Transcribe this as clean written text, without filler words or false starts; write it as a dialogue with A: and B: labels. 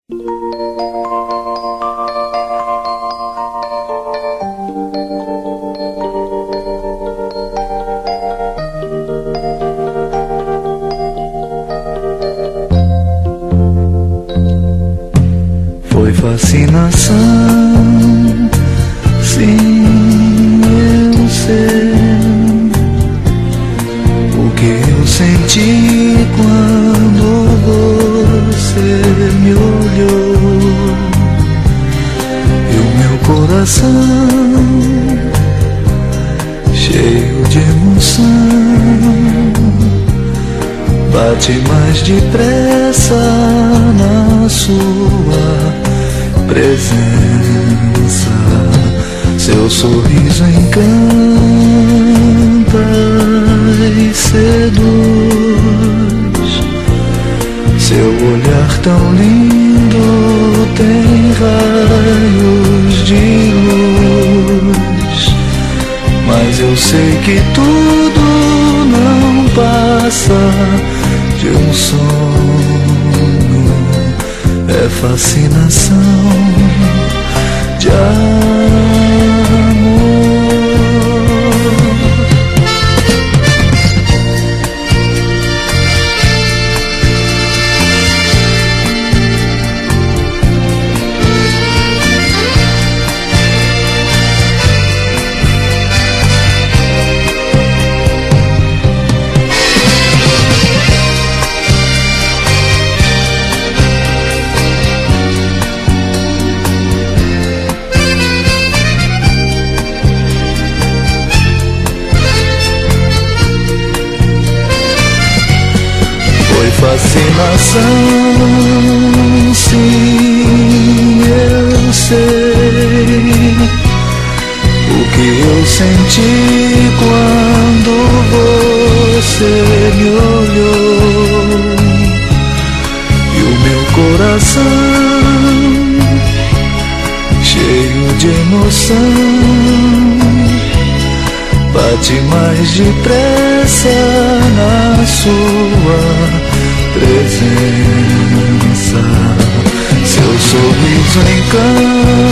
A: Foi fascinação, sim, eu sei o que eu senti quando você me olhou. E o meu coração, cheio de emoção, bate mais depressa na sua presença. Seu sorriso encanta e seduz, seu olhar tão lindo tem raios de luz. Mas eu sei que tudo não passa de um sonho, é fascinação de amor. Fascinação, sim, eu sei o que eu senti quando você me olhou. E o meu coração, cheio de emoção, bate mais depressa na sua presença. Seu sorriso encanta